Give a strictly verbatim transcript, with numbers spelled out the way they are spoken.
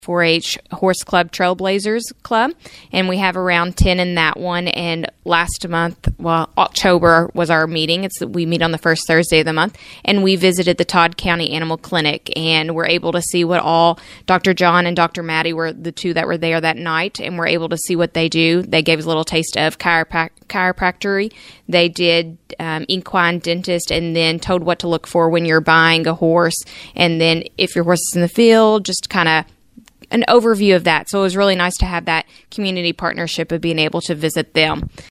four H Horse Club Trailblazers Club, and we have around ten in that one. And last month, well, October was our meeting. It's we meet on the first Thursday of the month, and we visited the Todd County Animal Clinic, and we're able to see what all Doctor John and Doctor Maddie were the two that were there that night, and we're able to see what they do. They gave us a little taste of chiroprac- chiropractory. They did um, equine dentist, and then told what to look for when you're buying a horse, and then if your horse is in the field, just kind of an overview of that. So it was really nice to have that community partnership of being able to visit them.